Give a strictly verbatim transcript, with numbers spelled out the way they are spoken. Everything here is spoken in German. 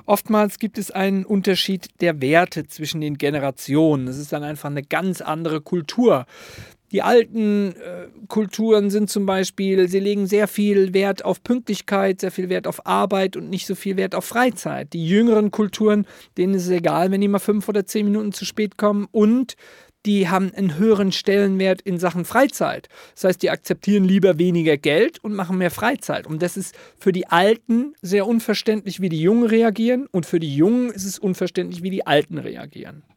Oftmals gibt es einen Unterschied der Werte zwischen den Generationen. Es ist dann einfach eine ganz andere Kultur. Die alten äh, Kulturen sind zum Beispiel, sie legen sehr viel Wert auf Pünktlichkeit, sehr viel Wert auf Arbeit und nicht so viel Wert auf Freizeit. Die jüngeren Kulturen, denen ist es egal, wenn die mal fünf oder zehn Minuten zu spät kommen, und die haben einen höheren Stellenwert in Sachen Freizeit. Das heißt, die akzeptieren lieber weniger Geld und machen mehr Freizeit. Und das ist für die Alten sehr unverständlich, wie die Jungen reagieren, und für die Jungen ist es unverständlich, wie die Alten reagieren.